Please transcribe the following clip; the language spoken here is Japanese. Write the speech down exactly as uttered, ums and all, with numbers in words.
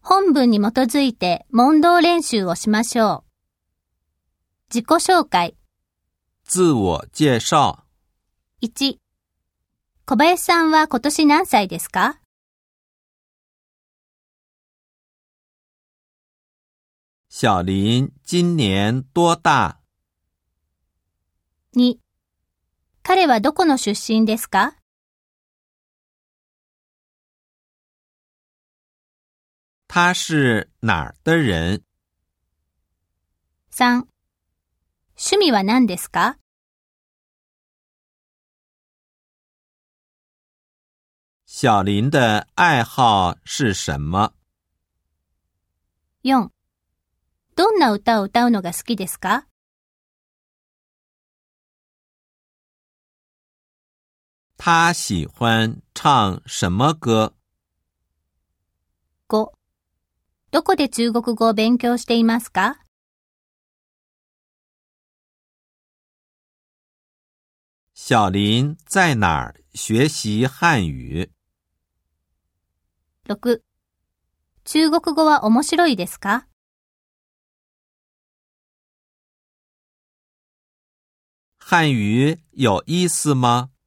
本文に基づいて問答練習をしましょう。自己紹介。 自我介紹。 いち、小林さんは今年何歳ですか？ 小林今年多大？ に、彼はどこの出身ですか？ 他是哪儿的人？ さん、趣味は何ですか？ 小林的愛好是什麼？ よん、どんな歌を歌うのが好きですか？ 他喜歡唱什麼歌？ ご、どこで中国語を勉強していますか？ 小林在哪兒學習漢語？ ろく、中国語は面白いですか？ 漢語有意思嗎？